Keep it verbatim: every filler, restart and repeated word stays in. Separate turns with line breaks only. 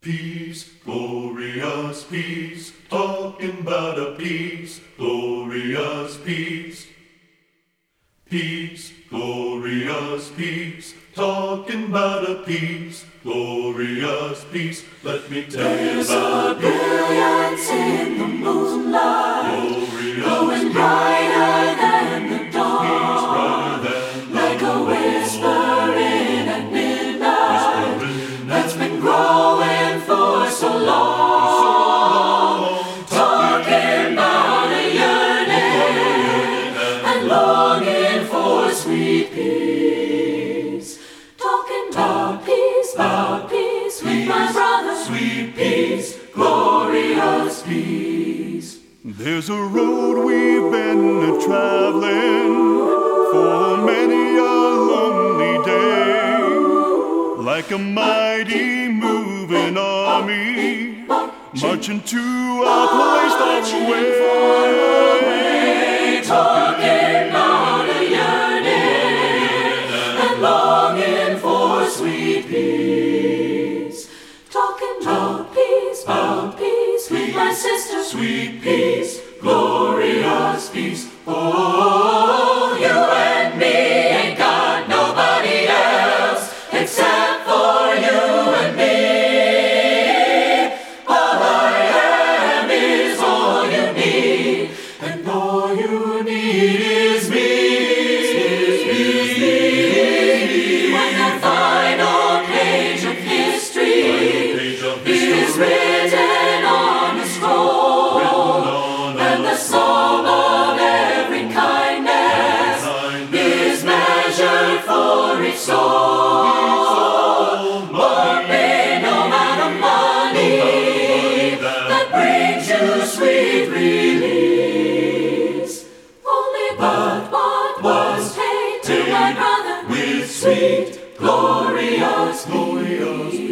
Peace, glorious peace, talking about a peace, glorious peace. Peace, glorious peace, talking about a peace, glorious peace. Let me tell
There's
you about
a brilliance in the moonlight,
glorious
glowing
peace,
brighter than the
peace
dawn,
brighter than
like a whisper in at midnight,
whispering
that's been growing for so long, talking about a yearning and longing for sweet peace, talking about peace, about peace with my brother,
sweet peace,
glorious peace.
There's a road we've been a traveling for many a lonely day, like a mighty moving army marching to a place far away.
Talking about a yearning and longing for sweet peace. Talking about peace, about peace with my sister.
sweet peace,
Glorious peace. Oh, you and me ain't got nobody else except for you and me. All I am is all you need, and all you need is me. Is me. When that final page of history
page of
is
history,
written on a scroll, and the sum of every kindness is measured for each soul. But pay no amount of money that brings you sweet release. Only but what was paid to my brother
with
sweet, glorious
glorious
peace.